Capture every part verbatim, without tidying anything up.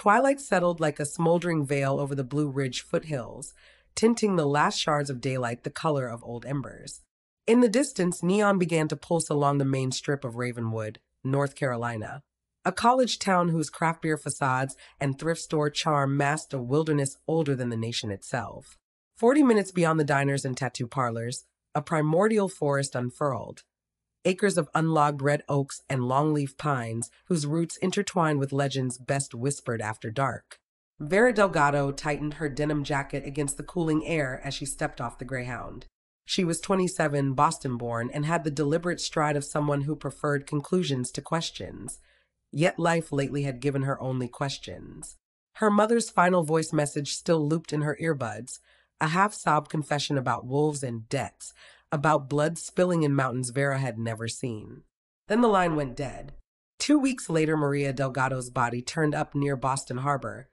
Twilight settled like a smoldering veil over the Blue Ridge foothills, tinting the last shards of daylight the color of old embers. In the distance, neon began to pulse along the main strip of Ravenwood, North Carolina, a college town whose craft beer facades and thrift store charm masked a wilderness older than the nation itself. Forty minutes beyond the diners and tattoo parlors, a primordial forest unfurled. Acres of unlogged red oaks and longleaf pines whose roots intertwined with legends best whispered after dark. Vera Delgado tightened her denim jacket against the cooling air as she stepped off the Greyhound. She was twenty-seven, Boston-born, and had the deliberate stride of someone who preferred conclusions to questions. Yet life lately had given her only questions. Her mother's final voice message still looped in her earbuds, a half-sobbed confession about wolves and debts, about blood spilling in mountains Vera had never seen. Then the line went dead. Two weeks later, Maria Delgado's body turned up near Boston Harbor.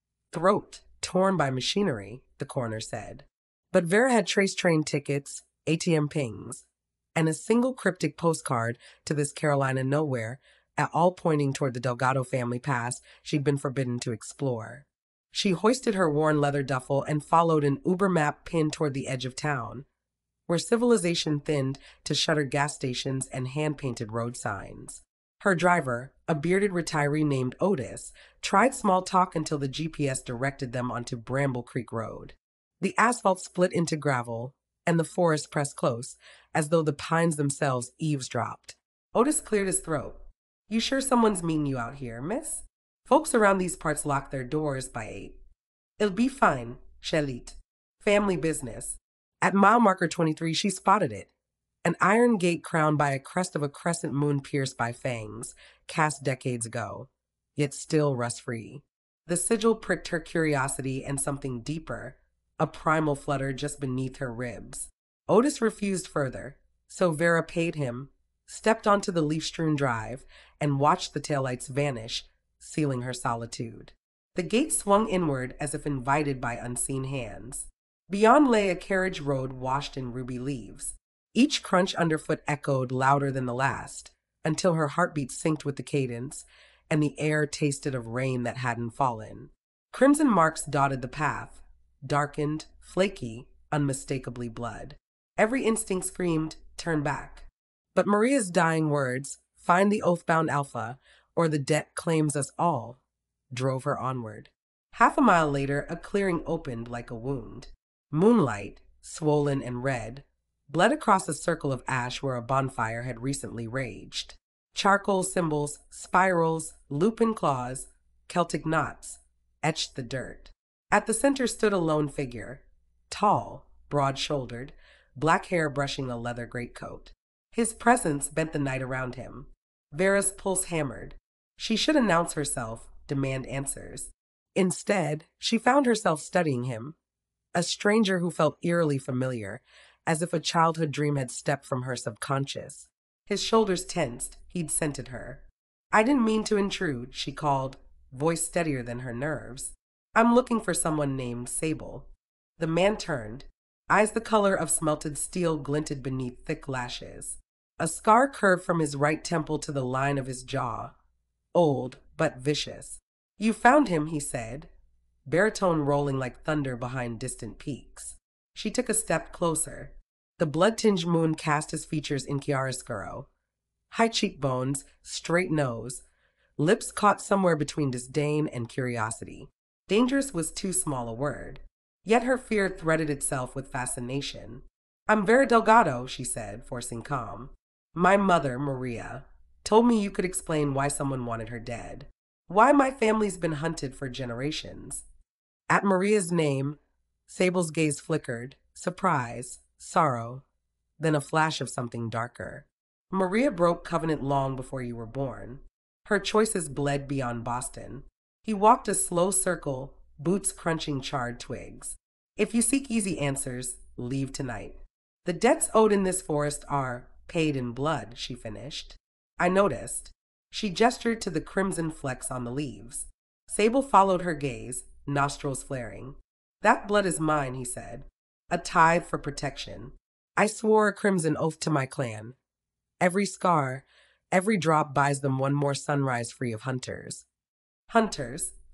Throat torn by machinery, the coroner said. But Vera had traced train tickets, A T M pings, and a single cryptic postcard to this Carolina nowhere, at all pointing toward the Delgado family past she'd been forbidden to explore. She hoisted her worn leather duffel and followed an Uber map pinned toward the edge of town, where civilization thinned to shuttered gas stations and hand-painted road signs. Her driver, a bearded retiree named Otis, tried small talk until the G P S directed them onto Bramble Creek Road. The asphalt split into gravel, and the forest pressed close, as though the pines themselves eavesdropped. Otis cleared his throat. "You sure someone's meeting you out here, miss? Folks around these parts lock their doors by eight. It'll be fine, Shelit. Family business." At mile marker twenty-three, she spotted it. An iron gate crowned by a crest of a crescent moon pierced by fangs, cast decades ago, yet still rust-free. The sigil pricked her curiosity and something deeper, a primal flutter just beneath her ribs. Otis refused further, so Vera paid him, stepped onto the leaf-strewn drive, and watched the taillights vanish, sealing her solitude. The gate swung inward as if invited by unseen hands. Beyond lay a carriage road washed in ruby leaves. Each crunch underfoot echoed louder than the last, until her heartbeat synced with the cadence, and the air tasted of rain that hadn't fallen. Crimson marks dotted the path, darkened, flaky, unmistakably blood. Every instinct screamed, "Turn back." But Maria's dying words, "Find the oath-bound Alpha, or the debt claims us all," drove her onward. Half a mile later, a clearing opened like a wound. Moonlight, swollen and red, bled across a circle of ash where a bonfire had recently raged. Charcoal symbols, spirals, lupin claws, Celtic knots, etched the dirt. At the center stood a lone figure, tall, broad-shouldered, black hair brushing a leather greatcoat. His presence bent the night around him. Vera's pulse hammered. She should announce herself, demand answers. Instead, she found herself studying him, a stranger who felt eerily familiar, as if a childhood dream had stepped from her subconscious. His shoulders tensed. He'd scented her. "I didn't mean to intrude," she called, voice steadier than her nerves. "I'm looking for someone named Sable." The man turned. Eyes the color of smelted steel glinted beneath thick lashes. A scar curved from his right temple to the line of his jaw. Old, but vicious. "You found him," he said, baritone rolling like thunder behind distant peaks. She took a step closer. The blood-tinged moon cast his features in chiaroscuro. High cheekbones, straight nose, lips caught somewhere between disdain and curiosity. Dangerous was too small a word. Yet her fear threaded itself with fascination. "I'm Vera Delgado," she said, forcing calm. "My mother, Maria, told me you could explain why someone wanted her dead. Why my family's been hunted for generations." At Maria's name, Sable's gaze flickered, surprise, sorrow, then a flash of something darker. "Maria broke covenant long before you were born. Her choices bled beyond Boston." He walked a slow circle, boots crunching charred twigs. "If you seek easy answers, leave tonight. The debts owed in this forest are paid in blood," she finished. "I noticed." She gestured to the crimson flecks on the leaves. Sable followed her gaze, nostrils flaring. "That blood is mine," he said. "A tithe for protection. I swore a crimson oath to my clan. Every scar, every drop buys them one more sunrise free of hunters." "Hunters?"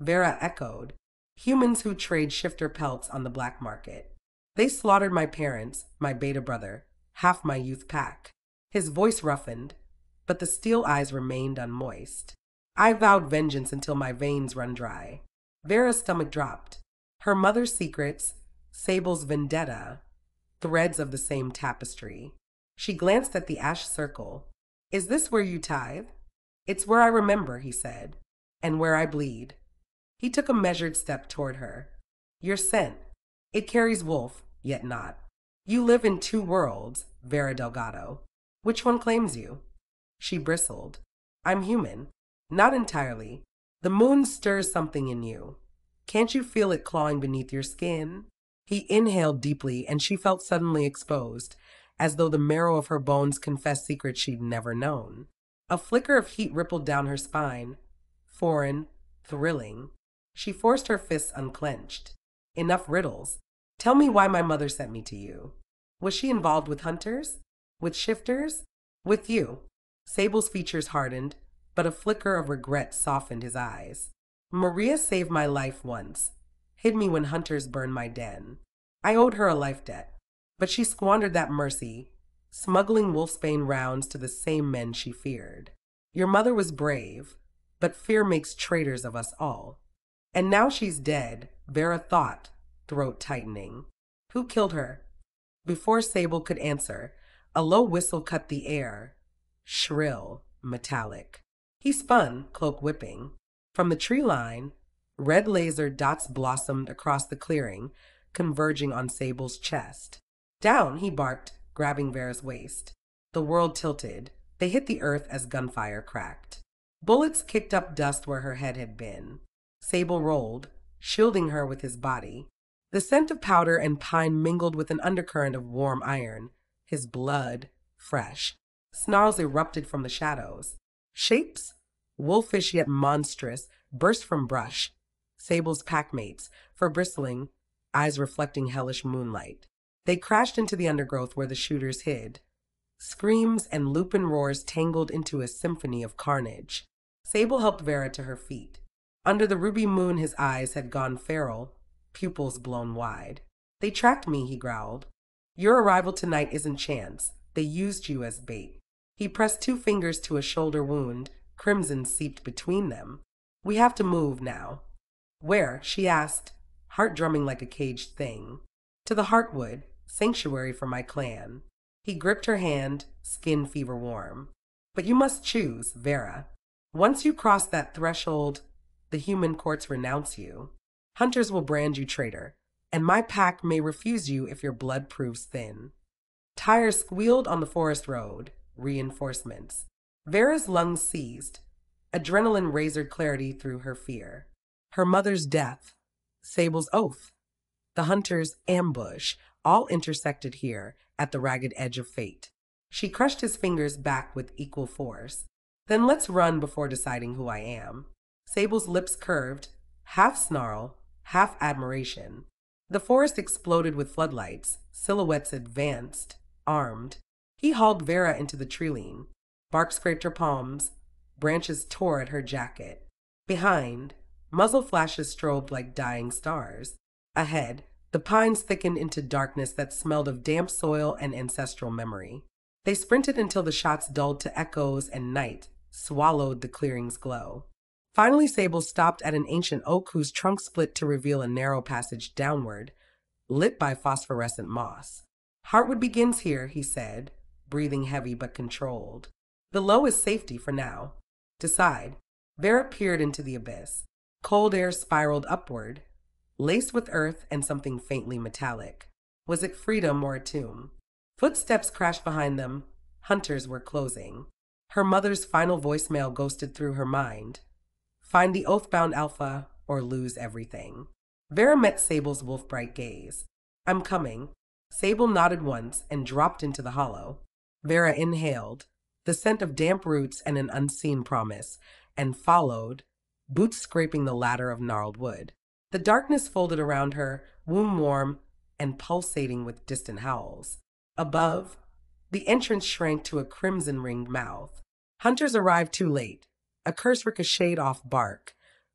Vera echoed. Humans who trade shifter pelts on the black market. They slaughtered my parents, my beta brother, half my youth pack. His voice roughened, but the steel eyes remained unmoist. I vowed vengeance until my veins run dry. Vera's stomach dropped. Her mother's secrets, Sable's vendetta, threads of the same tapestry. She glanced at the ash circle. Is this where you tithe? It's where I remember, he said, and where I bleed. He took a measured step toward her. Your scent. It carries wolf, yet not. You live in two worlds, Vera Delgado. Which one claims you? She bristled. I'm human. Not entirely. The moon stirs something in you. Can't you feel it clawing beneath your skin? He inhaled deeply, and she felt suddenly exposed, as though the marrow of her bones confessed secrets she'd never known. A flicker of heat rippled down her spine. Foreign, thrilling. She forced her fists unclenched. Enough riddles. Tell me why my mother sent me to you. Was she involved with hunters? With shifters? With you? Sable's features hardened, but a flicker of regret softened his eyes. Maria saved my life once, hid me when hunters burned my den. I owed her a life debt, but she squandered that mercy, smuggling wolfsbane rounds to the same men she feared. Your mother was brave, but fear makes traitors of us all. And now she's dead, Vera thought, throat tightening. Who killed her? Before Sable could answer, a low whistle cut the air, shrill, metallic. He spun, cloak whipping. From the tree line, red laser dots blossomed across the clearing, converging on Sable's chest. Down, he barked, grabbing Vera's waist. The world tilted. They hit the earth as gunfire cracked. Bullets kicked up dust where her head had been. Sable rolled, shielding her with his body. The scent of powder and pine mingled with an undercurrent of warm iron, his blood fresh. Snarls erupted from the shadows. Shapes, wolfish yet monstrous, burst from brush. Sable's packmates, for bristling, eyes reflecting hellish moonlight. They crashed into the undergrowth where the shooters hid. Screams and lupin roars tangled into a symphony of carnage. Sable helped Vera to her feet. Under the ruby moon his eyes had gone feral, pupils blown wide. They tracked me, he growled. Your arrival tonight isn't chance. They used you as bait. He pressed two fingers to a shoulder wound. Crimson seeped between them. We have to move now. Where? She asked, heart drumming like a caged thing. To the Heartwood, sanctuary for my clan. He gripped her hand, skin fever warm. But you must choose, Vera. Once you cross that threshold, the human courts renounce you. Hunters will brand you traitor, and my pack may refuse you if your blood proves thin. Tires squealed on the forest road, reinforcements. Vera's lungs seized. Adrenaline razored clarity through her fear. Her mother's death, Sable's oath, the hunter's ambush, all intersected here at the ragged edge of fate. She crushed his fingers back with equal force. Then let's run before deciding who I am. Sable's lips curved, half snarl, half admiration. The forest exploded with floodlights, silhouettes advanced, armed. He hauled Vera into the treeline. Bark scraped her palms, branches tore at her jacket. Behind, muzzle flashes strobed like dying stars. Ahead, the pines thickened into darkness that smelled of damp soil and ancestral memory. They sprinted until the shots dulled to echoes and night swallowed the clearing's glow. Finally, Sable stopped at an ancient oak whose trunk split to reveal a narrow passage downward, lit by phosphorescent moss. Heartwood begins here, he said, breathing heavy but controlled. Below is safety for now. Decide. Vera peered into the abyss. Cold air spiraled upward, laced with earth and something faintly metallic. Was it freedom or a tomb? Footsteps crashed behind them. Hunters were closing. Her mother's final voicemail ghosted through her mind. Find the oath-bound alpha or lose everything. Vera met Sable's wolf-bright gaze. I'm coming. Sable nodded once and dropped into the hollow. Vera inhaled, the scent of damp roots and an unseen promise, and followed, boots scraping the ladder of gnarled wood. The darkness folded around her, womb warm and pulsating with distant howls. Above, the entrance shrank to a crimson-ringed mouth. Hunters arrived too late. A curse ricocheted off bark,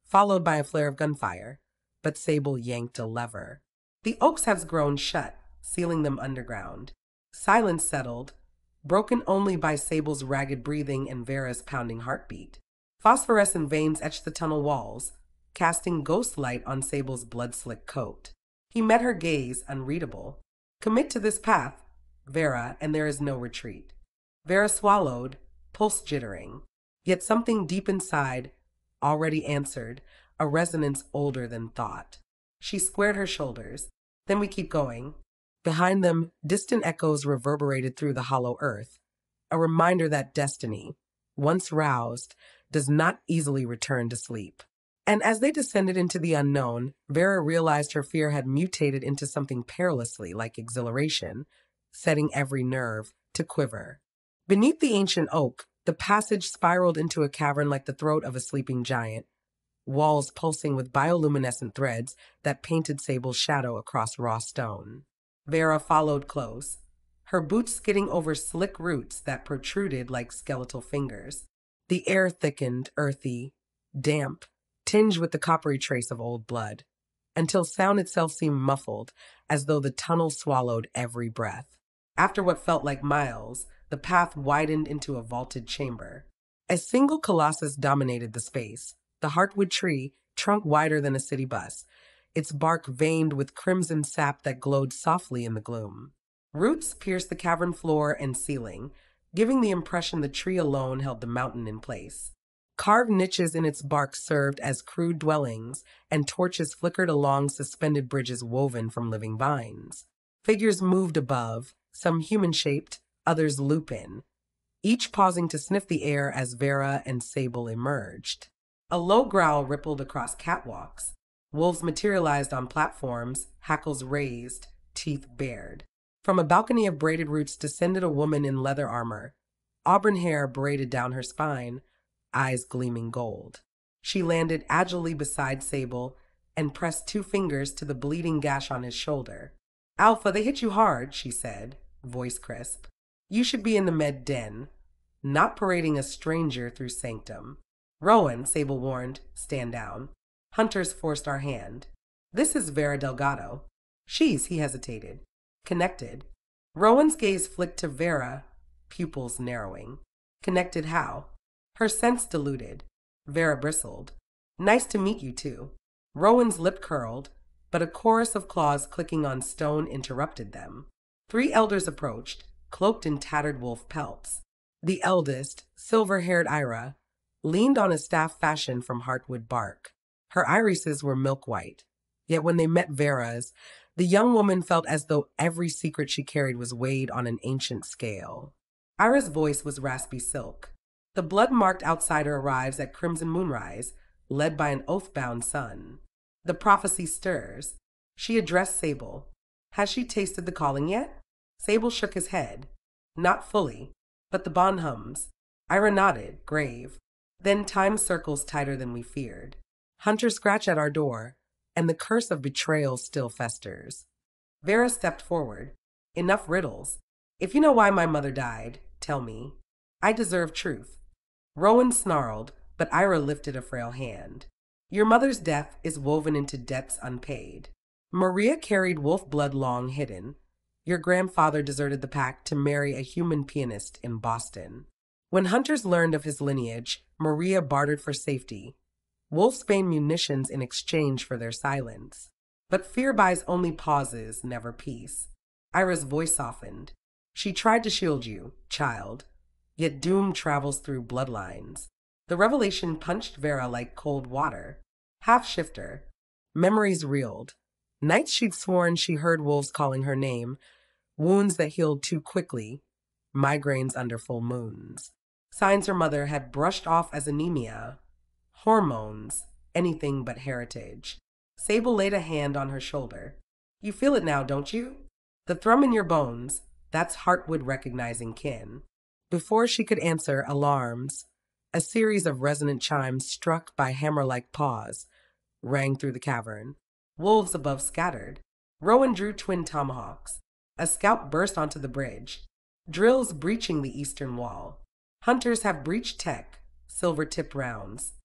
followed by a flare of gunfire, but Sable yanked a lever. The oaks has grown shut, sealing them underground. Silence settled, broken only by Sable's ragged breathing and Vera's pounding heartbeat. Phosphorescent veins etched the tunnel walls, casting ghost light on Sable's blood-slick coat. He met her gaze, unreadable. Commit to this path, Vera, and there is no retreat. Vera swallowed, pulse jittering. Yet something deep inside already answered, a resonance older than thought. She squared her shoulders. Then we keep going. Behind them, distant echoes reverberated through the hollow earth, a reminder that destiny, once roused, does not easily return to sleep. And as they descended into the unknown, Vera realized her fear had mutated into something perilously like exhilaration, setting every nerve to quiver. Beneath the ancient oak, the passage spiraled into a cavern like the throat of a sleeping giant, walls pulsing with bioluminescent threads that painted Sable's shadow across raw stone. Vera followed close, her boots skidding over slick roots that protruded like skeletal fingers. The air thickened, earthy, damp, tinged with the coppery trace of old blood, until sound itself seemed muffled, as though the tunnel swallowed every breath. After what felt like miles, the path widened into a vaulted chamber. A single colossus dominated the space, the heartwood tree, trunk wider than a city bus, its bark veined with crimson sap that glowed softly in the gloom. Roots pierced the cavern floor and ceiling, giving the impression the tree alone held the mountain in place. Carved niches in its bark served as crude dwellings, and torches flickered along suspended bridges woven from living vines. Figures moved above, some human-shaped, others lupin, each pausing to sniff the air as Vera and Sable emerged. A low growl rippled across catwalks. Wolves materialized on platforms, hackles raised, teeth bared. From a balcony of braided roots descended a woman in leather armor, auburn hair braided down her spine, eyes gleaming gold. She landed agilely beside Sable and pressed two fingers to the bleeding gash on his shoulder. "Alpha, they hit you hard," she said, voice crisp. "You should be in the med den, not parading a stranger through Sanctum." "Rowan," Sable warned, "stand down." Hunters forced our hand. "This is Vera Delgado." "She's," he hesitated. "Connected." Rowan's gaze flicked to Vera, pupils narrowing. "Connected how?" Her sense diluted. Vera bristled. "Nice to meet you, too." Rowan's lip curled, but a chorus of claws clicking on stone interrupted them. Three elders approached, cloaked in tattered wolf pelts. The eldest, silver-haired Ira, leaned on a staff fashioned from heartwood bark. Her irises were milk-white, yet when they met Vera's, the young woman felt as though every secret she carried was weighed on an ancient scale. Ira's voice was raspy silk. The blood-marked outsider arrives at crimson moonrise, led by an oath-bound son. The prophecy stirs. She addressed Sable. "Has she tasted the calling yet?" Sable shook his head. "Not fully, but the bond hums." Ira nodded, grave. "Then time circles tighter than we feared. Hunters scratch at our door, and the curse of betrayal still festers." Vera stepped forward. "Enough riddles. If you know why my mother died, tell me. I deserve truth." Rowan snarled, but Ira lifted a frail hand. "Your mother's death is woven into debts unpaid. Maria carried wolf blood long hidden. Your grandfather deserted the pack to marry a human pianist in Boston. When hunters learned of his lineage, Maria bartered for safety. Wolfsbane munitions in exchange for their silence. But fear buys only pauses, never peace." Ira's voice softened. "She tried to shield you, child. Yet doom travels through bloodlines." The revelation punched Vera like cold water. Half-shifter. Memories reeled. Nights she'd sworn she heard wolves calling her name, wounds that healed too quickly, migraines under full moons. Signs her mother had brushed off as anemia, hormones, anything but heritage. Sable laid a hand on her shoulder. "You feel it now, don't you? The thrum in your bones, that's Heartwood recognizing kin." Before she could answer, alarms, a series of resonant chimes struck by hammer-like paws, rang through the cavern. Wolves above scattered. Rowan drew twin tomahawks. A scout burst onto the bridge. Drills breaching the eastern wall. Hunters have breached tech, silver-tipped rounds.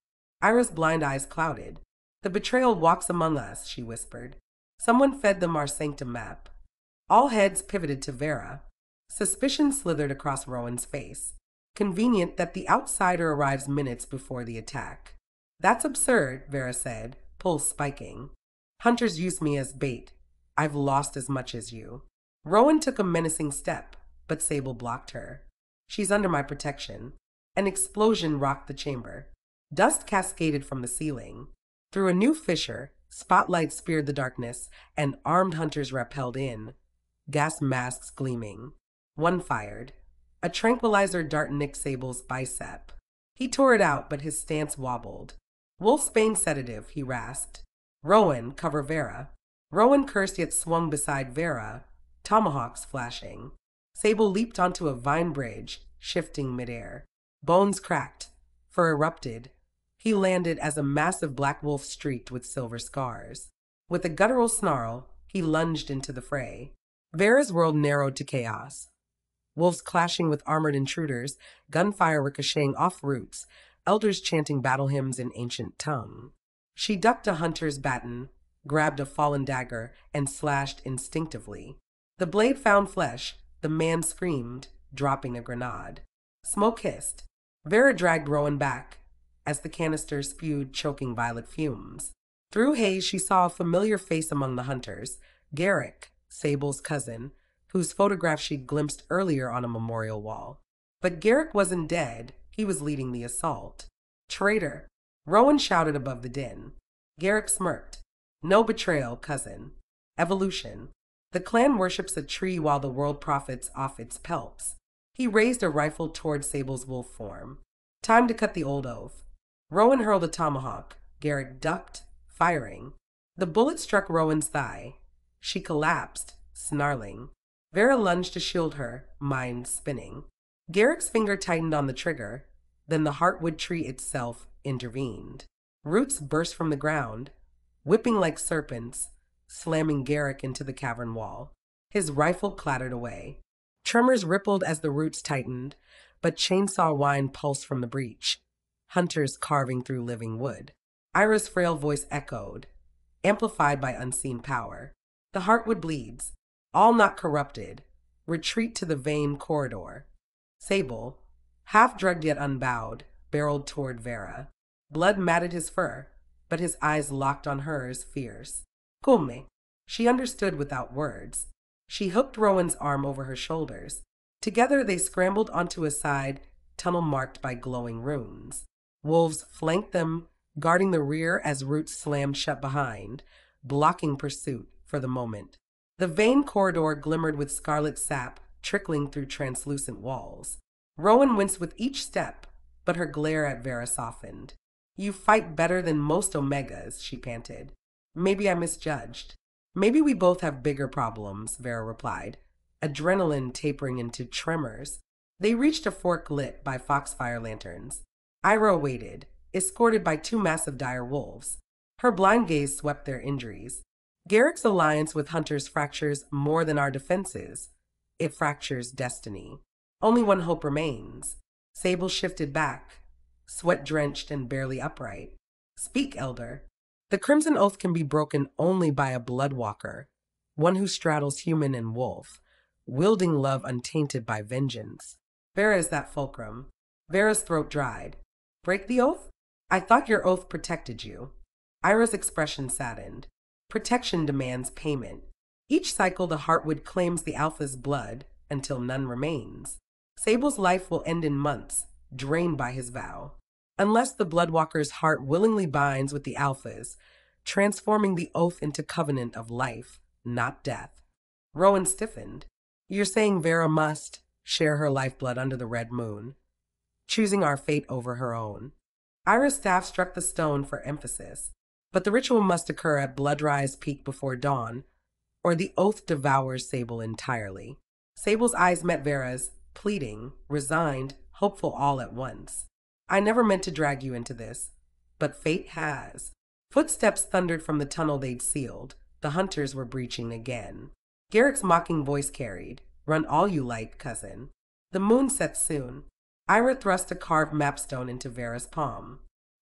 Ira's blind eyes clouded. The betrayal walks among us, she whispered. Someone fed them our sanctum map. All heads pivoted to Vera. Suspicion slithered across Rowan's face. Convenient that the outsider arrives minutes before the attack. That's absurd, Vera said, pulse spiking. Hunters use me as bait. I've lost as much as you. Rowan took a menacing step, but Sable blocked her. She's under my protection. An explosion rocked the chamber. Dust cascaded from the ceiling. Through a new fissure, spotlights speared the darkness, and armed hunters rappelled in, gas masks gleaming. One fired. A tranquilizer dart nicked Sable's bicep. He tore it out, but his stance wobbled. Wolfsbane sedative, he rasped. Rowan, cover Vera. Rowan cursed yet swung beside Vera, tomahawks flashing. Sable leaped onto a vine bridge, shifting midair. Bones cracked. Fur erupted. He landed as a massive black wolf streaked with silver scars. With a guttural snarl, he lunged into the fray. Vera's world narrowed to chaos. Wolves clashing with armored intruders, gunfire ricocheting off roots, elders chanting battle hymns in ancient tongue. She ducked a hunter's baton, grabbed a fallen dagger, and slashed instinctively. The blade found flesh. The man screamed, dropping a grenade. Smoke hissed. Vera dragged Rowan back, as the canister spewed choking violet fumes. Through haze, she saw a familiar face among the hunters, Garrick, Sable's cousin, whose photograph she'd glimpsed earlier on a memorial wall. But Garrick wasn't dead. He was leading the assault. Traitor! Rowan shouted above the din. Garrick smirked. No betrayal, cousin. Evolution. The clan worships a tree while the world profits off its pelts. He raised a rifle toward Sable's wolf form. Time to cut the old oath. Rowan hurled a tomahawk. Garrick ducked, firing. The bullet struck Rowan's thigh. She collapsed, snarling. Vera lunged to shield her, mind spinning. Garrick's finger tightened on the trigger. Then the heartwood tree itself intervened. Roots burst from the ground, whipping like serpents, slamming Garrick into the cavern wall. His rifle clattered away. Tremors rippled as the roots tightened, but chainsaw whine pulsed from the breach. Hunters carving through living wood. Ira's frail voice echoed, amplified by unseen power. The heartwood bleeds. All not corrupted. Retreat to the vein corridor. Sable, half drugged yet unbowed, barreled toward Vera. Blood matted his fur, but his eyes locked on hers, fierce. Come. She understood without words. She hooked Rowan's arm over her shoulders. Together they scrambled onto a side tunnel marked by glowing runes. Wolves flanked them, guarding the rear as roots slammed shut behind, blocking pursuit for the moment. The vein corridor glimmered with scarlet sap trickling through translucent walls. Rowan winced with each step, but her glare at Vera softened. You fight better than most Omegas, she panted. Maybe I misjudged. Maybe we both have bigger problems, Vera replied, adrenaline tapering into tremors. They reached a fork lit by foxfire lanterns. Ira waited, escorted by two massive dire wolves. Her blind gaze swept their injuries. Garrick's alliance with hunters fractures more than our defenses. It fractures destiny. Only one hope remains. Sable shifted back, sweat-drenched and barely upright. Speak, Elder. The Crimson Oath can be broken only by a bloodwalker, one who straddles human and wolf, wielding love untainted by vengeance. Vera is that fulcrum. Vera's throat dried. Break the oath? I thought your oath protected you. Ira's expression saddened. Protection demands payment. Each cycle the Heartwood claims the Alpha's blood until none remains. Sable's life will end in months, drained by his vow. Unless the Bloodwalker's heart willingly binds with the Alpha's, transforming the oath into covenant of life, not death. Rowan stiffened. You're saying Vera must share her lifeblood under the red moon, choosing our fate over her own. Ira's staff struck the stone for emphasis, but the ritual must occur at Bloodrise peak before dawn, or the oath devours Sable entirely. Sable's eyes met Vera's, pleading, resigned, hopeful all at once. I never meant to drag you into this, but fate has. Footsteps thundered from the tunnel they'd sealed. The hunters were breaching again. Garrick's mocking voice carried, Run all you like, cousin. The moon sets soon. Ira thrust a carved mapstone into Vera's palm.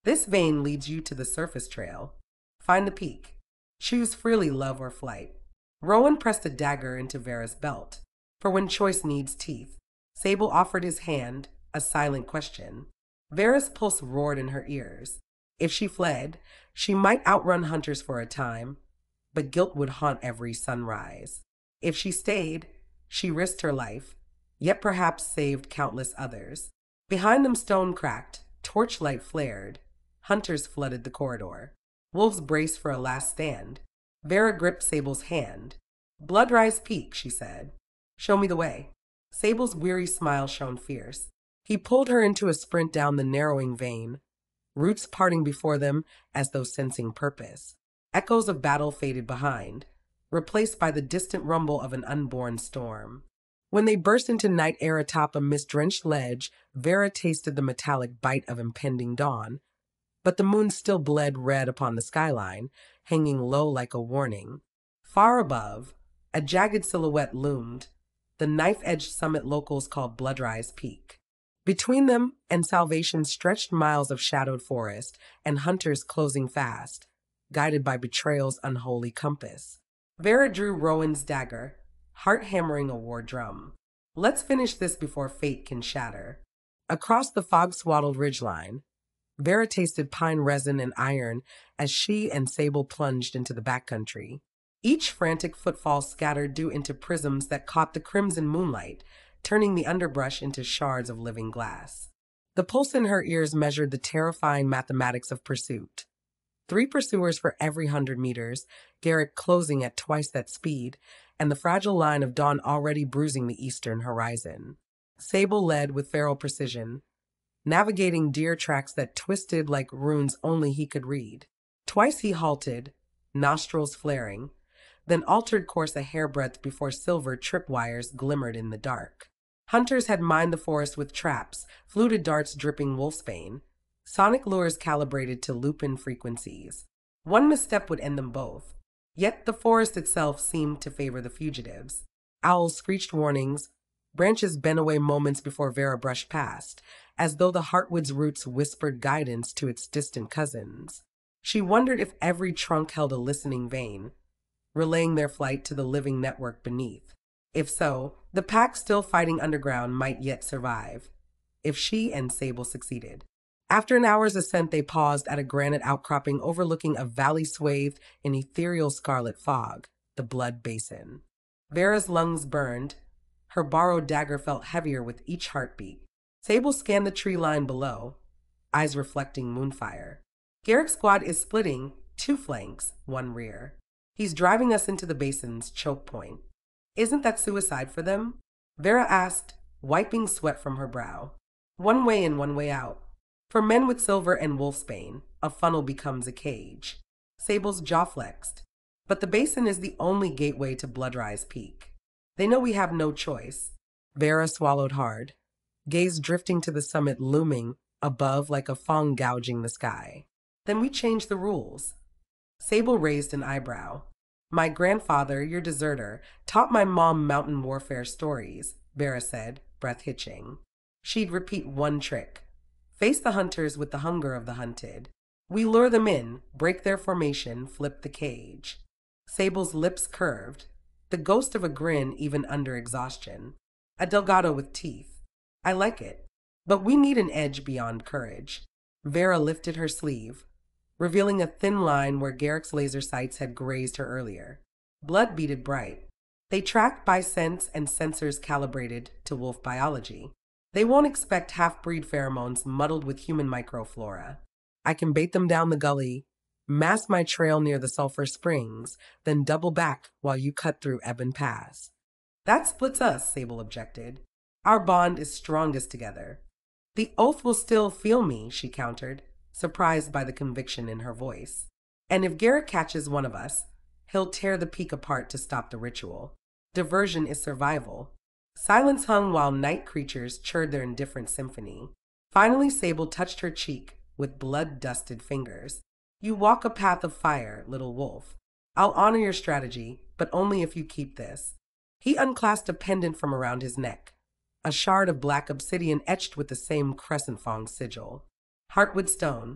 This vein leads you to the surface trail. Find the peak. Choose freely love or flight. Rowan pressed a dagger into Vera's belt, for when choice needs teeth. Sable offered his hand, a silent question. Vera's pulse roared in her ears. If she fled, she might outrun hunters for a time, but guilt would haunt every sunrise. If she stayed, she risked her life, yet perhaps saved countless others. Behind them stone cracked, torchlight flared. Hunters flooded the corridor. Wolves braced for a last stand. Vera gripped Sable's hand. Bloodrise Peak, she said. Show me the way. Sable's weary smile shone fierce. He pulled her into a sprint down the narrowing vein, roots parting before them as though sensing purpose. Echoes of battle faded behind, replaced by the distant rumble of an unborn storm. When they burst into night air atop a mist-drenched ledge, Vera tasted the metallic bite of impending dawn. But the moon still bled red upon the skyline, hanging low like a warning. Far above, a jagged silhouette loomed, the knife-edged summit locals called Bloodrise Peak. Between them and Salvation stretched miles of shadowed forest and hunters closing fast, guided by betrayal's unholy compass. Vera drew Rowan's dagger, heart hammering a war drum. Let's finish this before fate can shatter. Across the fog-swaddled ridgeline, Vera tasted pine resin and iron as she and Sable plunged into the backcountry. Each frantic footfall scattered dew into prisms that caught the crimson moonlight, turning the underbrush into shards of living glass. The pulse in her ears measured the terrifying mathematics of pursuit. Three pursuers for every hundred meters, Garrick closing at twice that speed, and the fragile line of dawn already bruising the eastern horizon. Sable led with feral precision, navigating deer tracks that twisted like runes only he could read. Twice he halted, nostrils flaring, then altered course a hairbreadth before silver tripwires glimmered in the dark. Hunters had mined the forest with traps, fluted darts dripping wolfsbane, sonic lures calibrated to loop-in frequencies. One misstep would end them both. Yet the forest itself seemed to favor the fugitives. Owls screeched warnings, branches bent away moments before Vera brushed past, as though the heartwood's roots whispered guidance to its distant cousins. She wondered if every trunk held a listening vein, relaying their flight to the living network beneath. If so, the pack still fighting underground might yet survive, if she and Sable succeeded. After an hour's ascent, they paused at a granite outcropping overlooking a valley swathed in ethereal scarlet fog, the blood basin. Vera's lungs burned. Her borrowed dagger felt heavier with each heartbeat. Sable scanned the tree line below, eyes reflecting moonfire. Garrick's squad is splitting, two flanks, one rear. He's driving us into the basin's choke point. Isn't that suicide for them? Vera asked, wiping sweat from her brow. One way in, one way out. For men with silver and wolfsbane, a funnel becomes a cage. Sable's jaw flexed. But the basin is the only gateway to Bloodrise Peak. They know we have no choice. Vera swallowed hard, gaze drifting to the summit looming above like a fong gouging the sky. Then we change the rules. Sable raised an eyebrow. My grandfather, your deserter, taught my mom mountain warfare stories, Vera said, breath hitching. She'd repeat one trick. Face the hunters with the hunger of the hunted. We lure them in, break their formation, flip the cage. Sable's lips curved, the ghost of a grin even under exhaustion. A delgado with teeth. I like it. But we need an edge beyond courage. Vera lifted her sleeve, revealing a thin line where Garrick's laser sights had grazed her earlier. Blood beaded bright. They tracked by sense and sensors calibrated to wolf biology. They won't expect half-breed pheromones muddled with human microflora. I can bait them down the gully, mask my trail near the sulfur springs, then double back while you cut through Ebon Pass. That splits us, Sable objected. Our bond is strongest together. The oath will still feel me, she countered, surprised by the conviction in her voice. And if Garrick catches one of us, he'll tear the peak apart to stop the ritual. Diversion is survival. Silence hung while night creatures churred their indifferent symphony. Finally, Sable touched her cheek with blood-dusted fingers. You walk a path of fire, little wolf. I'll honor your strategy, but only if you keep this. He unclasped a pendant from around his neck, a shard of black obsidian etched with the same crescent fong sigil. Heartwood stone.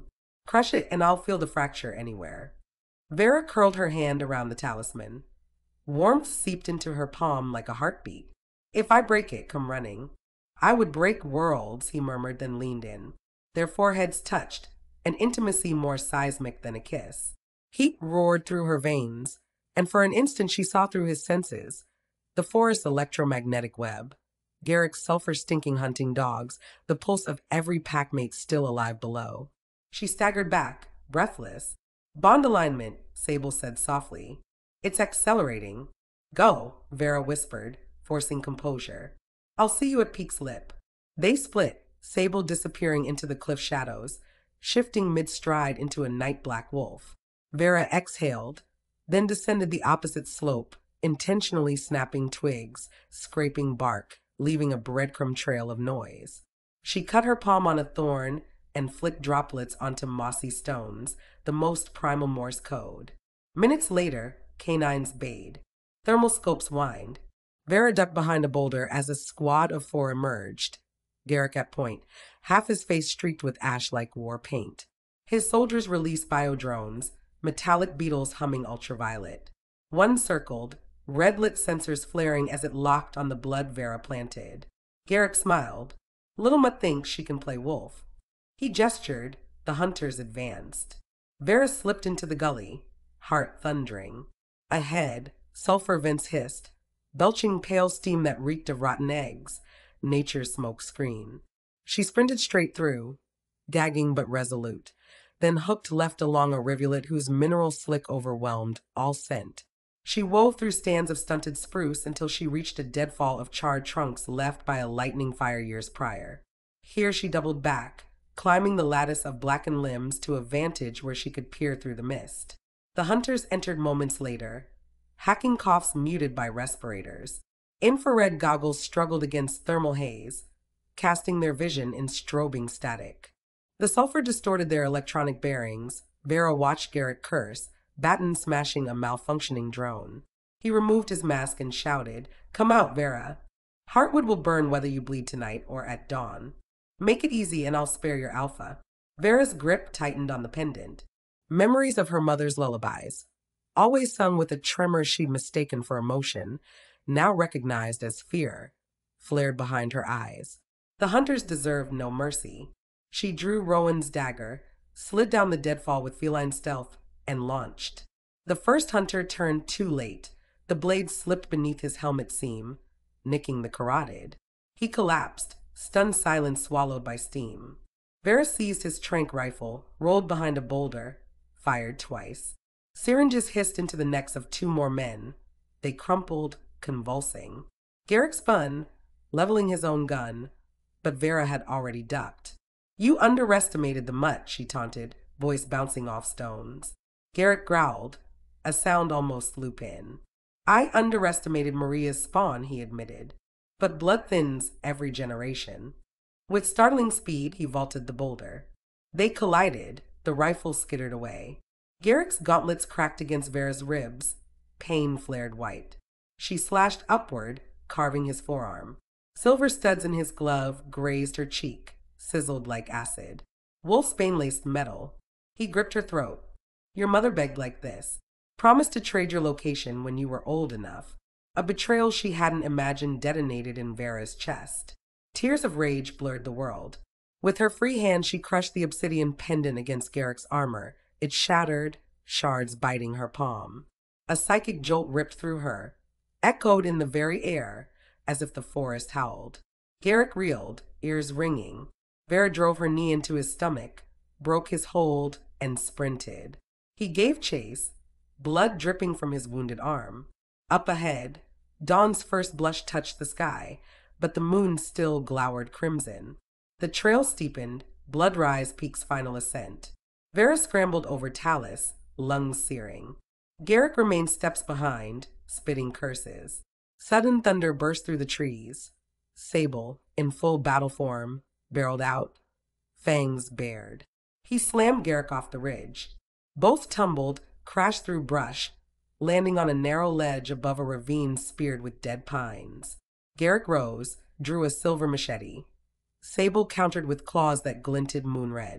Crush it and I'll feel the fracture anywhere. Vera curled her hand around the talisman. Warmth seeped into her palm like a heartbeat. If I break it, come running. I would break worlds, he murmured, then leaned in. Their foreheads touched, an intimacy more seismic than a kiss. Heat roared through her veins, and for an instant she saw through his senses. The forest's electromagnetic web, Garrick's sulfur-stinking hunting dogs, the pulse of every packmate still alive below. She staggered back, breathless. Bond alignment, Sable said softly. It's accelerating. Go, Vera whispered, forcing composure. I'll see you at Peak's Lip. They split, Sable disappearing into the cliff shadows, shifting mid-stride into a night-black wolf. Vera exhaled, then descended the opposite slope, intentionally snapping twigs, scraping bark, leaving a breadcrumb trail of noise. She cut her palm on a thorn and flicked droplets onto mossy stones, the most primal Morse code. Minutes later, canines bayed. Thermal scopes whined. Vera ducked behind a boulder as a squad of four emerged. Garrick at point, half his face streaked with ash-like war paint. His soldiers released biodrones, metallic beetles humming ultraviolet. One circled, red-lit sensors flaring as it locked on the blood Vera planted. Garrick smiled. Little Ma thinks she can play wolf. He gestured. The hunters advanced. Vera slipped into the gully, heart thundering. Ahead, sulfur vents hissed, belching pale steam that reeked of rotten eggs, nature's smoke screen. She sprinted straight through, gagging but resolute, then hooked left along a rivulet whose mineral slick overwhelmed all scent. She wove through stands of stunted spruce until she reached a deadfall of charred trunks left by a lightning fire years prior. Here she doubled back, climbing the lattice of blackened limbs to a vantage where she could peer through the mist. The hunters entered moments later, hacking coughs muted by respirators. Infrared goggles struggled against thermal haze, casting their vision in strobing static. The sulfur distorted their electronic bearings. Vera watched Garrick curse, baton smashing a malfunctioning drone. He removed his mask and shouted, "Come out, Vera. Heartwood will burn whether you bleed tonight or at dawn. Make it easy and I'll spare your alpha." Vera's grip tightened on the pendant. Memories of her mother's lullabies, always sung with a tremor she'd mistaken for emotion, now recognized as fear, flared behind her eyes. The hunters deserved no mercy. She drew Rowan's dagger, slid down the deadfall with feline stealth, and launched. The first hunter turned too late. The blade slipped beneath his helmet seam, nicking the carotid. He collapsed, stunned silence swallowed by steam. Vera seized his trank rifle, rolled behind a boulder, fired twice. Syringes hissed into the necks of two more men. They crumpled, convulsing. Garrick spun, leveling his own gun, but Vera had already ducked. "You underestimated the mutt," she taunted, voice bouncing off stones. Garrick growled, a sound almost Lupin. "I underestimated Maria's spawn," he admitted. "But blood thins every generation." With startling speed, he vaulted the boulder. They collided, the rifle skittered away. Garrick's gauntlets cracked against Vera's ribs. Pain flared white. She slashed upward, carving his forearm. Silver studs in his glove grazed her cheek, sizzled like acid. Wolfsbane laced metal. He gripped her throat. "Your mother begged like this. Promised to trade your location when you were old enough." A betrayal she hadn't imagined detonated in Vera's chest. Tears of rage blurred the world. With her free hand, she crushed the obsidian pendant against Garrick's armor. It shattered, shards biting her palm. A psychic jolt ripped through her, echoed in the very air, as if the forest howled. Garrick reeled, ears ringing. Vera drove her knee into his stomach, broke his hold, and sprinted. He gave chase, blood dripping from his wounded arm. Up ahead, dawn's first blush touched the sky, but the moon still glowered crimson. The trail steepened, blood rise Peak's final ascent. Vera scrambled over talus, lungs searing. Garrick remained steps behind, spitting curses. Sudden thunder burst through the trees. Sable, in full battle form, barreled out, fangs bared. He slammed Garrick off the ridge. Both tumbled, crashed through brush, landing on a narrow ledge above a ravine speared with dead pines. Garrick rose, drew a silver machete. Sable countered with claws that glinted moonred.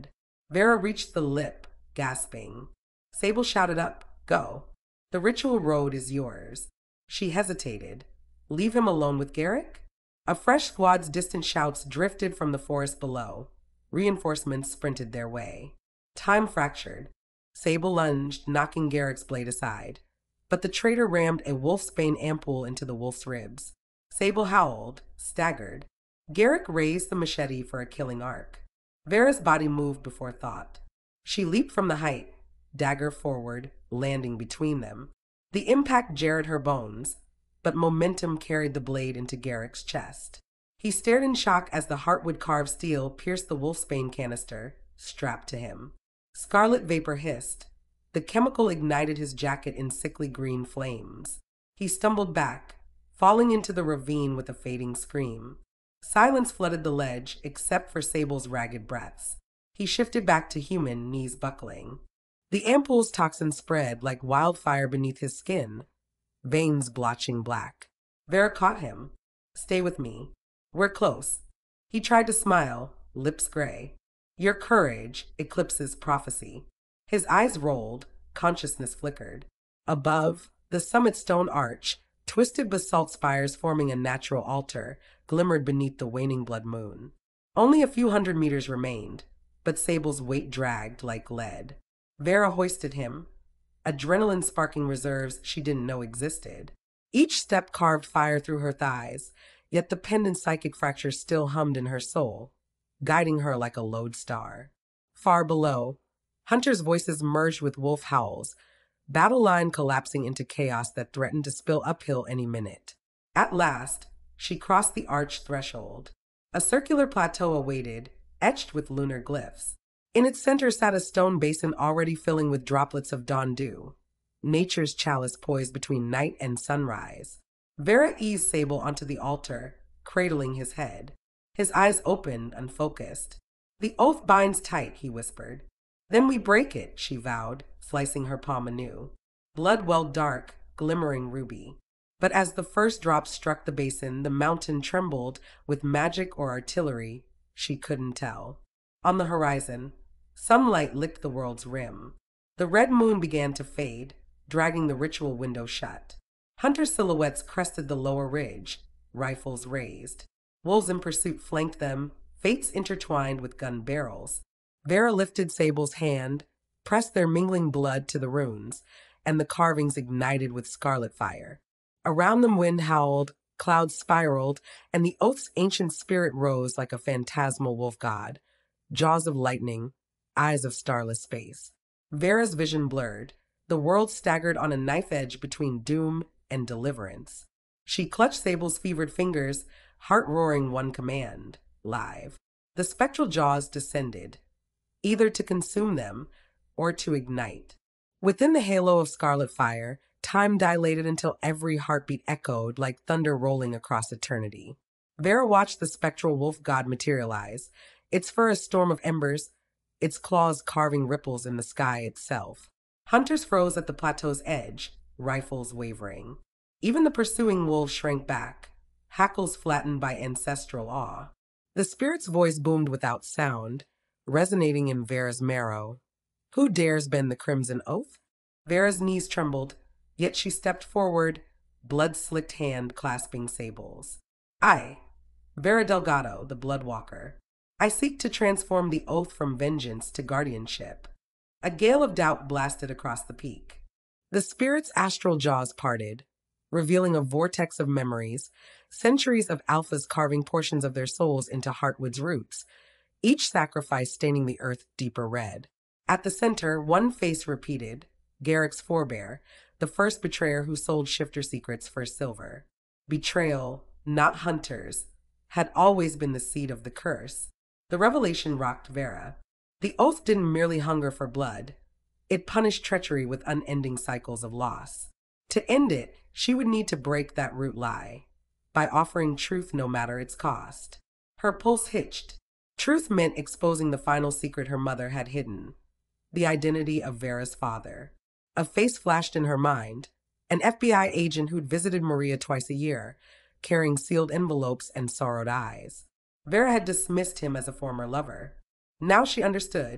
Vera reached the lip, gasping. Sable shouted up, "Go. The ritual road is yours." She hesitated. Leave him alone with Garrick? A fresh squad's distant shouts drifted from the forest below. Reinforcements sprinted their way. Time fractured. Sable lunged, knocking Garrick's blade aside. But the traitor rammed a wolfsbane ampoule into the wolf's ribs. Sable howled, staggered. Garrick raised the machete for a killing arc. Vera's body moved before thought. She leaped from the height, dagger forward, landing between them. The impact jarred her bones, but momentum carried the blade into Garrick's chest. He stared in shock as the heartwood-carved steel pierced the wolfsbane canister, strapped to him. Scarlet vapor hissed. The chemical ignited his jacket in sickly green flames. He stumbled back, falling into the ravine with a fading scream. Silence flooded the ledge, except for Sable's ragged breaths. He shifted back to human, knees buckling. The ampoule's toxin spread like wildfire beneath his skin, veins blotching black. Vera caught him. "Stay with me. We're close." He tried to smile, lips gray. "Your courage eclipses prophecy." His eyes rolled, consciousness flickered. Above, the summit stone arch, twisted basalt spires forming a natural altar, glimmered beneath the waning blood moon. Only a few hundred meters remained, but Sable's weight dragged like lead. Vera hoisted him, adrenaline sparking reserves she didn't know existed. Each step carved fire through her thighs, yet the pendant psychic fracture still hummed in her soul, guiding her like a lodestar. Far below, hunters' voices merged with wolf howls, battle line collapsing into chaos that threatened to spill uphill any minute. At last, she crossed the arch threshold. A circular plateau awaited, etched with lunar glyphs. In its center sat a stone basin already filling with droplets of dawn dew, nature's chalice poised between night and sunrise. Vera eased Sable onto the altar, cradling his head. His eyes opened, unfocused. "The oath binds tight," he whispered. "Then we break it," she vowed, slicing her palm anew. Blood welled dark, glimmering ruby. But as the first drop struck the basin, the mountain trembled with magic or artillery, she couldn't tell. On the horizon, sunlight licked the world's rim. The red moon began to fade, dragging the ritual window shut. Hunter silhouettes crested the lower ridge, rifles raised. Wolves in pursuit flanked them, fates intertwined with gun barrels. Vera lifted Sable's hand, pressed their mingling blood to the runes, and the carvings ignited with scarlet fire. Around them wind howled, clouds spiraled, and the oath's ancient spirit rose like a phantasmal wolf god. Jaws of lightning, eyes of starless space. Vera's vision blurred. The world staggered on a knife edge between doom and deliverance. She clutched Sable's fevered fingers, heart roaring one command, live. The spectral jaws descended, either to consume them or to ignite. Within the halo of scarlet fire, time dilated until every heartbeat echoed like thunder rolling across eternity. Vera watched the spectral wolf god materialize, its fur a storm of embers, its claws carving ripples in the sky itself. Hunters froze at the plateau's edge, rifles wavering. Even the pursuing wolves shrank back, hackles flattened by ancestral awe. The spirit's voice boomed without sound, resonating in Vera's marrow. "Who dares bend the crimson oath?" Vera's knees trembled, yet she stepped forward, blood-slicked hand clasping Sable's. "I, Vera Delgado, the Bloodwalker. I seek to transform the oath from vengeance to guardianship." A gale of doubt blasted across the peak. The spirit's astral jaws parted, revealing a vortex of memories, centuries of alphas carving portions of their souls into Heartwood's roots, each sacrifice staining the earth deeper red. At the center, one face repeated, Garrick's forebear, the first betrayer who sold shifter secrets for silver. Betrayal, not hunters, had always been the seed of the curse. The revelation rocked Vera. The oath didn't merely hunger for blood. It punished treachery with unending cycles of loss. To end it, she would need to break that root lie, by offering truth no matter its cost. Her pulse hitched. Truth meant exposing the final secret her mother had hidden, the identity of Vera's father. A face flashed in her mind, an F B I agent who'd visited Maria twice a year, carrying sealed envelopes and sorrowed eyes. Vera had dismissed him as a former lover. Now she understood.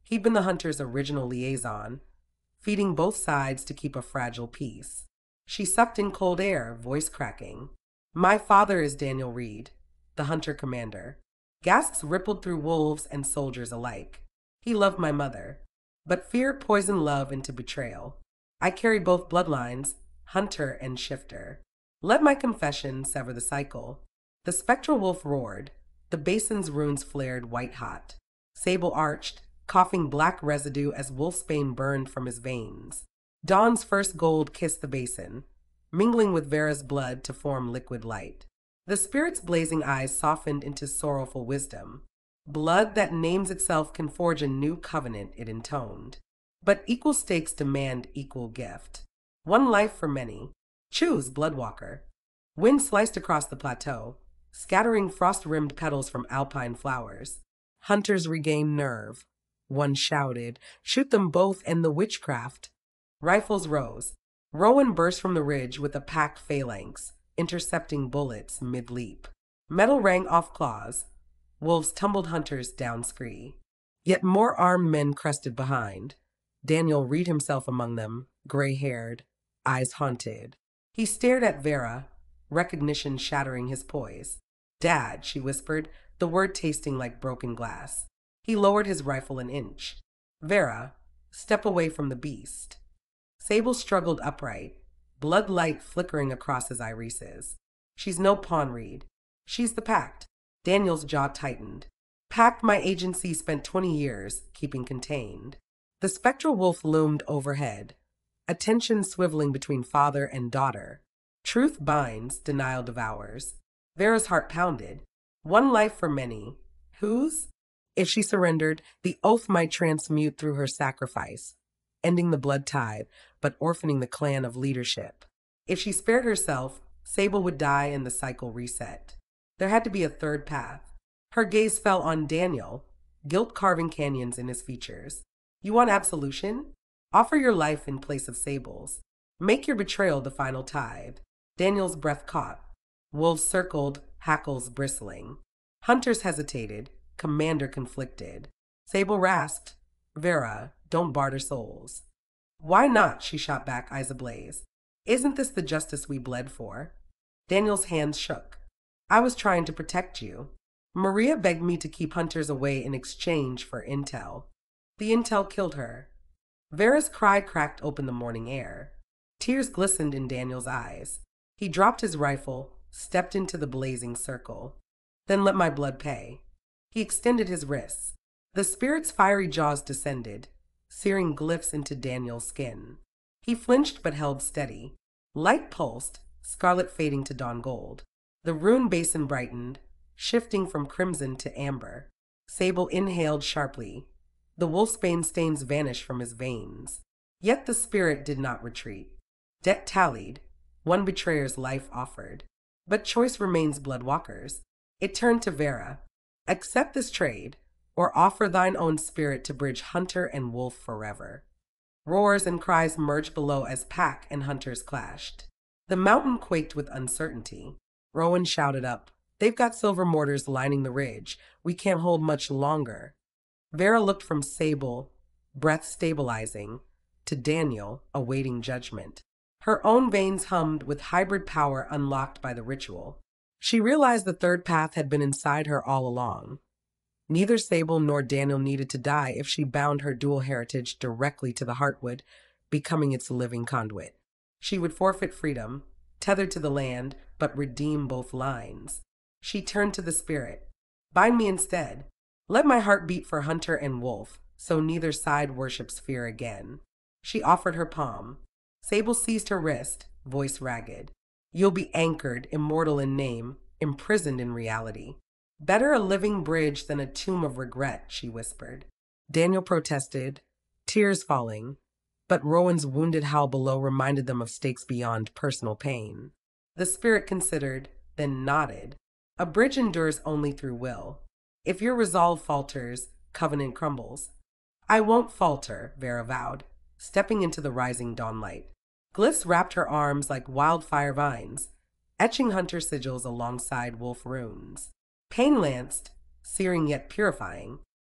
He'd been the hunter's original liaison, feeding both sides to keep a fragile peace. She sucked in cold air, voice cracking. My father is Daniel Reed, the hunter commander. Gasps rippled through wolves and soldiers alike. He loved my mother, but fear poisoned love into betrayal. I carry both bloodlines, hunter and shifter. Let my confession sever the cycle. The spectral wolf roared. The basin's runes flared white-hot. Sable arched, coughing black residue as wolfsbane burned from his veins. Dawn's first gold kissed the basin, mingling with Vera's blood to form liquid light. The spirit's blazing eyes softened into sorrowful wisdom. Blood that names itself can forge a new covenant, it intoned. But equal stakes demand equal gift. One life for many. Choose, Bloodwalker. Wind sliced across the plateau, scattering frost-rimmed petals from alpine flowers. Hunters regained nerve. One shouted, shoot them both and the witchcraft. Rifles rose. Rowan burst from the ridge with a packed phalanx, intercepting bullets mid-leap. Metal rang off claws. Wolves tumbled hunters down scree. Yet more armed men crested behind. Daniel Reed himself among them, gray-haired, eyes haunted. He stared at Vera, recognition shattering his poise. Dad, she whispered, the word tasting like broken glass. He lowered his rifle an inch. Vera, step away from the beast. Sable struggled upright, blood light flickering across his irises. She's no pawn, Reed. She's the Pact. Daniel's jaw tightened. Pact my agency spent twenty years keeping contained. The spectral wolf loomed overhead, attention swiveling between father and daughter. Truth binds, denial devours. Vera's heart pounded. One life for many. Whose? If she surrendered, the oath might transmute through her sacrifice, ending the blood tide, but orphaning the clan of leadership. If she spared herself, Sable would die and the cycle reset. There had to be a third path. Her gaze fell on Daniel, guilt carving canyons in his features. You want absolution? Offer your life in place of Sable's. Make your betrayal the final tithe. Daniel's breath caught. Wolves circled, hackles bristling. Hunters hesitated, commander conflicted. Sable rasped, Vera, don't barter souls. Why not? She shot back, eyes ablaze. Isn't this the justice we bled for? Daniel's hands shook. I was trying to protect you. Maria begged me to keep hunters away in exchange for intel. The intel killed her. Vera's cry cracked open the morning air. Tears glistened in Daniel's eyes. He dropped his rifle, stepped into the blazing circle. Then let my blood pay. He extended his wrists. The spirit's fiery jaws descended, searing glyphs into Daniel's skin. He flinched but held steady. Light pulsed, scarlet fading to dawn gold. The rune basin brightened, shifting from crimson to amber. Sable inhaled sharply. The wolfsbane stains vanished from his veins. Yet the spirit did not retreat. Debt tallied, one betrayer's life offered. But choice remains Bloodwalker's. It turned to Vera. Accept this trade, or offer thine own spirit to bridge hunter and wolf forever. Roars and cries merged below as pack and hunters clashed. The mountain quaked with uncertainty. Rowan shouted up, they've got silver mortars lining the ridge. We can't hold much longer. Vera looked from Sable, breath stabilizing, to Daniel, awaiting judgment. Her own veins hummed with hybrid power unlocked by the ritual. She realized the third path had been inside her all along. Neither Sable nor Daniel needed to die if she bound her dual heritage directly to the Heartwood, becoming its living conduit. She would forfeit freedom, tethered to the land, but redeem both lines. She turned to the spirit. Bind me instead. Let my heart beat for hunter and wolf, so neither side worships fear again. She offered her palm. Sable seized her wrist, voice ragged. You'll be anchored, immortal in name, imprisoned in reality. Better a living bridge than a tomb of regret, she whispered. Daniel protested, tears falling, but Rowan's wounded howl below reminded them of stakes beyond personal pain. The spirit considered, then nodded. A bridge endures only through will. If your resolve falters, covenant crumbles. I won't falter, Vera vowed, stepping into the rising dawnlight. Glyphs wrapped her arms like wildfire vines, etching hunter sigils alongside wolf runes. Pain lanced, searing yet purifying.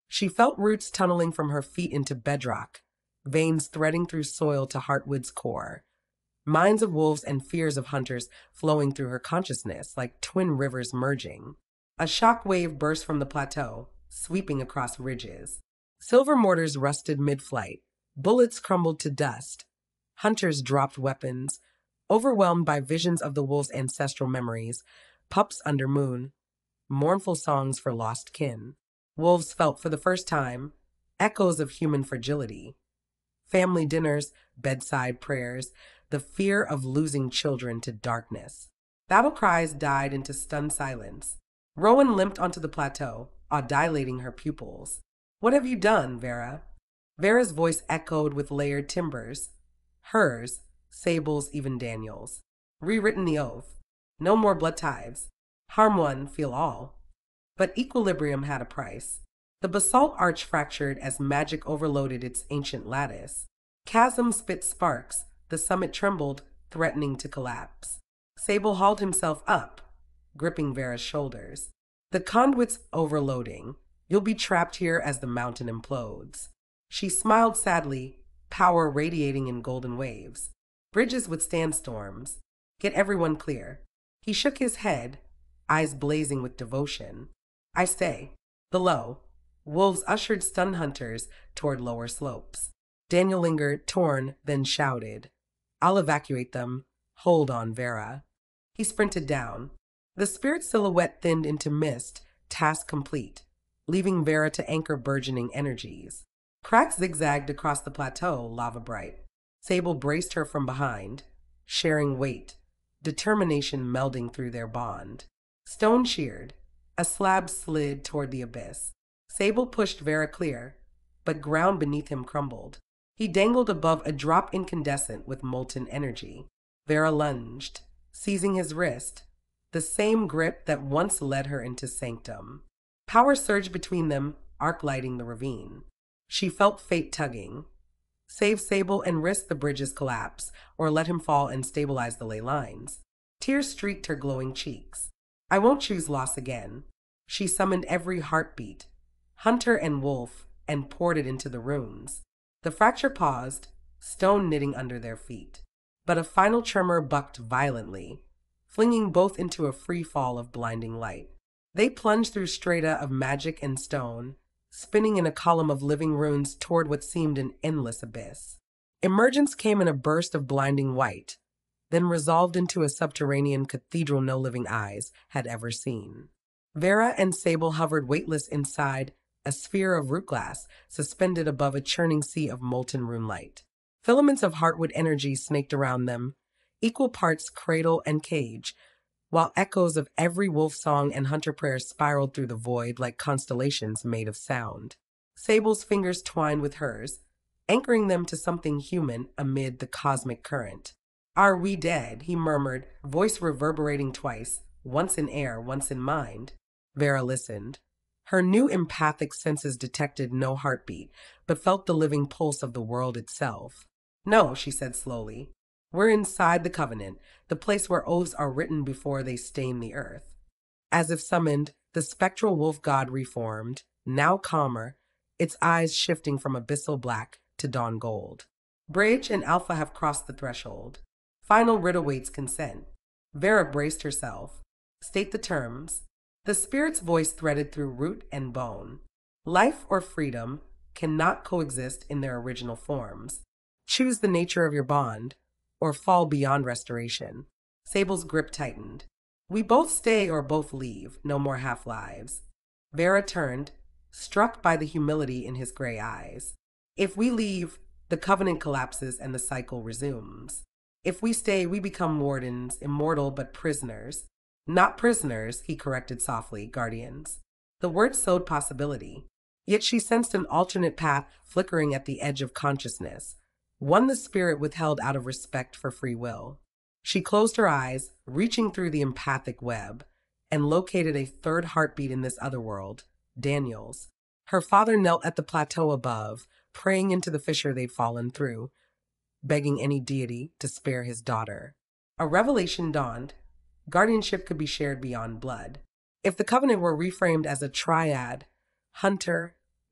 She felt roots tunneling from her feet into bedrock, veins threading through soil to Heartwood's core, minds of wolves and fears of hunters flowing through her consciousness like twin rivers merging. A shock wave burst from the plateau, sweeping across ridges. Silver mortars rusted mid-flight, bullets crumbled to dust. Hunters dropped weapons, overwhelmed by visions of the wolves' ancestral memories, pups under moon, mournful songs for lost kin. Wolves felt for the first time echoes of human fragility. Family dinners, bedside prayers, the fear of losing children to darkness. Battle cries died into stunned silence. Rowan limped onto the plateau, awe dilating her pupils. "What have you done, Vera?" Vera's voice echoed with layered timbers. Hers, Sable's, even Daniel's. Rewritten the oath. No more blood ties. Harm one, feel all. But equilibrium had a price. The basalt arch fractured as magic overloaded its ancient lattice. Chasm spit sparks. The summit trembled, threatening to collapse. Sable hauled himself up, gripping Vera's shoulders. "The conduit's overloading. You'll be trapped here as the mountain implodes." She smiled sadly, power radiating in golden waves. "Bridges withstand storms. Get everyone clear." He shook his head, eyes blazing with devotion. "I stay." Below, wolves ushered stunned hunters toward lower slopes. Daniel lingered, torn, then shouted, "I'll evacuate them. Hold on, Vera." He sprinted down. The spirit silhouette thinned into mist, task complete, leaving Vera to anchor burgeoning energies. Cracks zigzagged across the plateau, lava bright. Sable braced her from behind, sharing weight, determination melding through their bond. Stone sheared. A slab slid toward the abyss. Sable pushed Vera clear, but ground beneath him crumbled. He dangled above a drop incandescent with molten energy. Vera lunged, seizing his wrist, the same grip that once led her into sanctum. Power surged between them, arc lighting the ravine. She felt fate tugging. Save Sable and risk the bridge's collapse, or let him fall and stabilize the ley lines. Tears streaked her glowing cheeks. "I won't choose loss again." She summoned every heartbeat, hunter and wolf, and poured it into the runes. The fracture paused, stone knitting under their feet. But a final tremor bucked violently, flinging both into a free fall of blinding light. They plunged through strata of magic and stone, spinning in a column of living runes toward what seemed an endless abyss. Emergence came in a burst of blinding white, then resolved into a subterranean cathedral no living eyes had ever seen. Vera and Sable hovered weightless inside a sphere of root glass suspended above a churning sea of molten rune light. Filaments of Heartwood energy snaked around them, equal parts cradle and cage, while echoes of every wolf song and hunter prayer spiraled through the void like constellations made of sound. Sable's fingers twined with hers, anchoring them to something human amid the cosmic current. "Are we dead?" he murmured, voice reverberating twice, once in air, once in mind. Vera listened. Her new empathic senses detected no heartbeat, but felt the living pulse of the world itself. "No," she said slowly. "We're inside the Covenant, the place where oaths are written before they stain the earth." As if summoned, the spectral wolf god reformed, now calmer, its eyes shifting from abyssal black to dawn gold. Bridge and Alpha have crossed the threshold. Final writ awaits consent. Vera braced herself. "State the terms." The spirit's voice threaded through root and bone. "Life or freedom cannot coexist in their original forms. Choose the nature of your bond, or fall beyond restoration." Sable's grip tightened. "We both stay or both leave, no more half-lives." Vera turned, struck by the humility in his gray eyes. "If we leave, the Covenant collapses and the cycle resumes. If we stay, we become wardens, immortal but prisoners." "Not prisoners," he corrected softly, "guardians." The word sowed possibility. Yet she sensed an alternate path flickering at the edge of consciousness, one the spirit withheld out of respect for free will. She closed her eyes, reaching through the empathic web, and located a third heartbeat in this other world, Daniel's. Her father knelt at the plateau above, praying into the fissure they'd fallen through, begging any deity to spare his daughter. A revelation dawned. Guardianship could be shared beyond blood. If the Covenant were reframed as a triad, hunter,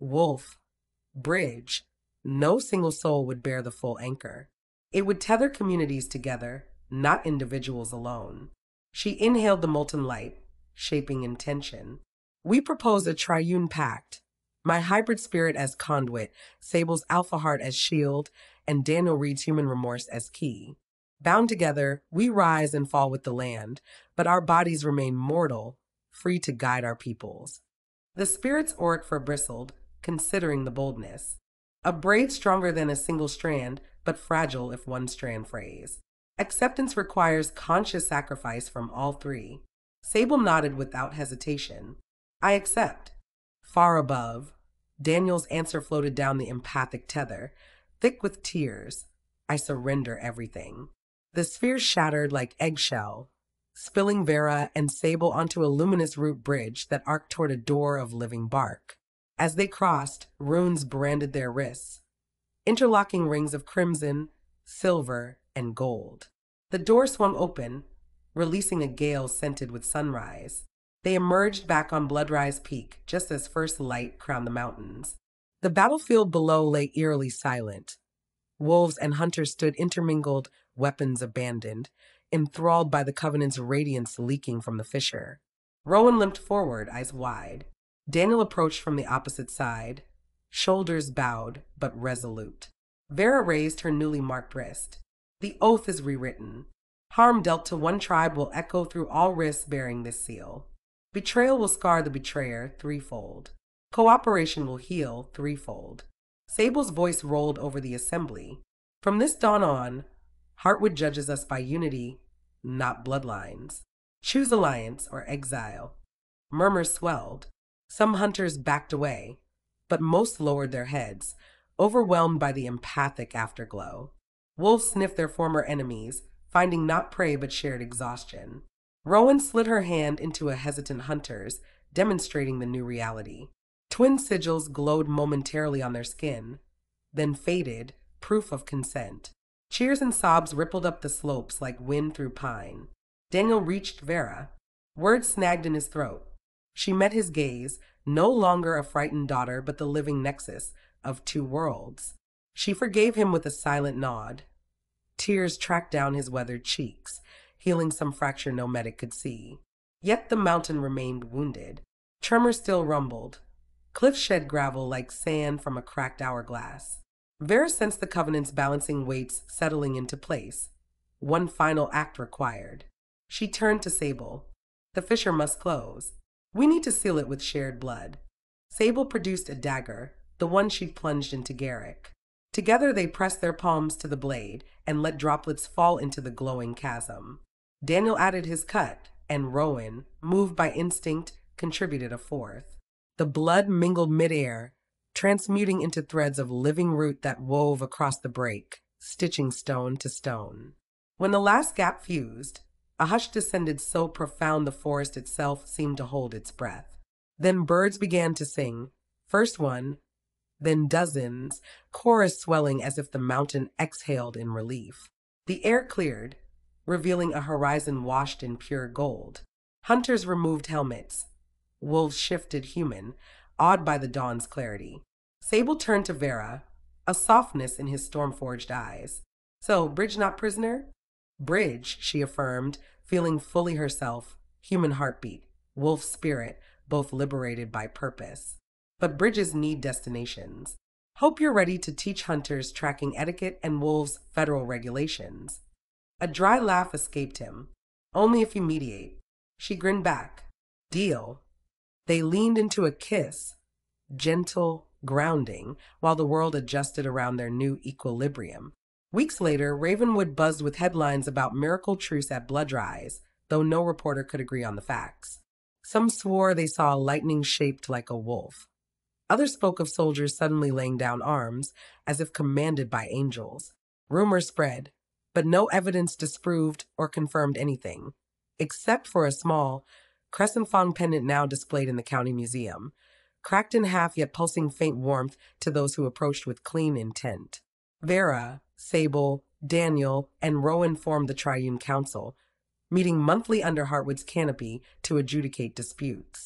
Wolf, Bridge, no single soul would bear the full anchor. It would tether communities together, not individuals alone. She inhaled the molten light, shaping intention. We propose a triune pact. My hybrid spirit as conduit, Sable's alpha heart as shield, and Daniel Reed's human remorse as key. Bound together, we rise and fall with the land, but our bodies remain mortal, free to guide our peoples. The spirit's auric bristled, considering the boldness. A braid stronger than a single strand, but fragile if one strand frays. Acceptance requires conscious sacrifice from all three. Sable nodded without hesitation. I accept. Far above, Daniel's answer floated down the empathic tether, thick with tears. I surrender everything. The sphere shattered like eggshell, spilling Vera and Sable onto a luminous root bridge that arced toward a door of living bark. As they crossed, runes branded their wrists, interlocking rings of crimson, silver, and gold. The door swung open, releasing a gale scented with sunrise. They emerged back on Bloodrise Peak just as first light crowned the mountains. The battlefield below lay eerily silent. Wolves and hunters stood intermingled, weapons abandoned, enthralled by the Covenant's radiance leaking from the fissure. Rowan limped forward, eyes wide. Daniel approached from the opposite side, shoulders bowed but resolute. Vera raised her newly marked wrist. The oath is rewritten. Harm dealt to one tribe will echo through all wrists bearing this seal. Betrayal will scar the betrayer threefold. Cooperation will heal threefold. Sable's voice rolled over the assembly. From this dawn on, Heartwood judges us by unity, not bloodlines. Choose alliance or exile. Murmurs swelled. Some hunters backed away, but most lowered their heads, overwhelmed by the empathic afterglow. Wolves sniffed their former enemies, finding not prey but shared exhaustion. Rowan slid her hand into a hesitant hunter's, demonstrating the new reality. Twin sigils glowed momentarily on their skin, then faded, proof of consent. Cheers and sobs rippled up the slopes like wind through pine. Daniel reached Vera. Words snagged in his throat. She met his gaze, no longer a frightened daughter but the living nexus of two worlds. She forgave him with a silent nod. Tears tracked down his weathered cheeks, healing some fracture no medic could see. Yet the mountain remained wounded. Tremors still rumbled. Cliffs shed gravel like sand from a cracked hourglass. Vera sensed the Covenant's balancing weights settling into place. One final act required. She turned to Sable. The fissure must close. We need to seal it with shared blood. Sable produced a dagger, the one she'd plunged into Garrick. Together they pressed their palms to the blade and let droplets fall into the glowing chasm. Daniel added his cut, and Rowan, moved by instinct, contributed a fourth. The blood mingled midair, transmuting into threads of living root that wove across the break, stitching stone to stone. When the last gap fused, a hush descended so profound the forest itself seemed to hold its breath. Then birds began to sing, first one, then dozens, chorus swelling as if the mountain exhaled in relief. The air cleared, revealing a horizon washed in pure gold. Hunters removed helmets. Wolves shifted human, awed by the dawn's clarity. Sable turned to Vera, a softness in his storm-forged eyes. So, Bridge not prisoner? Bridge, she affirmed, feeling fully herself, human heartbeat, wolf spirit, both liberated by purpose. But bridges need destinations. Hope you're ready to teach hunters tracking etiquette and wolves federal regulations. A dry laugh escaped him. Only if you mediate. She grinned back. Deal. They leaned into a kiss, gentle, grounding, while the world adjusted around their new equilibrium. Weeks later, Ravenwood buzzed with headlines about miracle truce at Bloodrise, though no reporter could agree on the facts. Some swore they saw a lightning shaped like a wolf. Others spoke of soldiers suddenly laying down arms, as if commanded by angels. Rumors spread, but no evidence disproved or confirmed anything, except for a small, crescent-fong pendant now displayed in the county museum, cracked in half yet pulsing faint warmth to those who approached with clean intent. Vera, Sable, Daniel, and Rowan formed the Triune Council, meeting monthly under Heartwood's canopy to adjudicate disputes.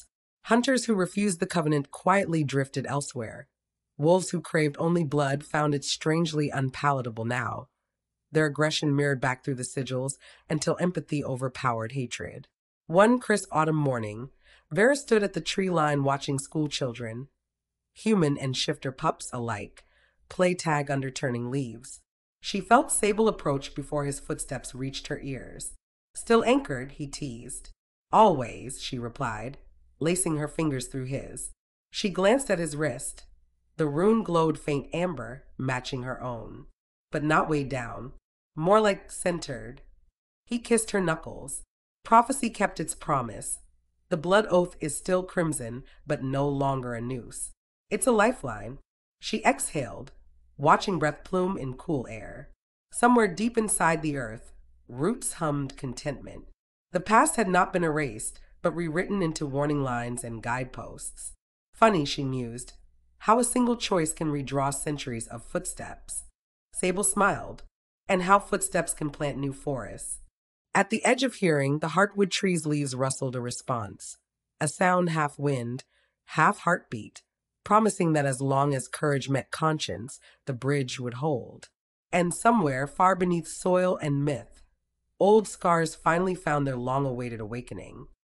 Hunters who refused the covenant quietly drifted elsewhere. Wolves who craved only blood found it strangely unpalatable now. Their aggression mirrored back through the sigils until empathy overpowered hatred. One crisp autumn morning, Vera stood at the tree line watching schoolchildren, human and shifter pups alike, play tag under turning leaves. She felt Sable approach before his footsteps reached her ears. Still anchored, he teased. Always, she replied, lacing her fingers through his. She glanced at his wrist. The rune glowed faint amber, matching her own, but not weighed down, more like centered. He kissed her knuckles. Prophecy kept its promise. The blood oath is still crimson, but no longer a noose. It's a lifeline. She exhaled, watching breath plume in cool air. Somewhere deep inside the earth, roots hummed contentment. The past had not been erased, but rewritten into warning lines and guideposts. Funny, she mused, how a single choice can redraw centuries of footsteps. Sable smiled, and how footsteps can plant new forests. At the edge of hearing, the heartwood tree's leaves rustled a response, a sound half wind, half heartbeat, promising that as long as courage met conscience, the bridge would hold. And somewhere, far beneath soil and myth, old scars finally found their long-awaited awakening.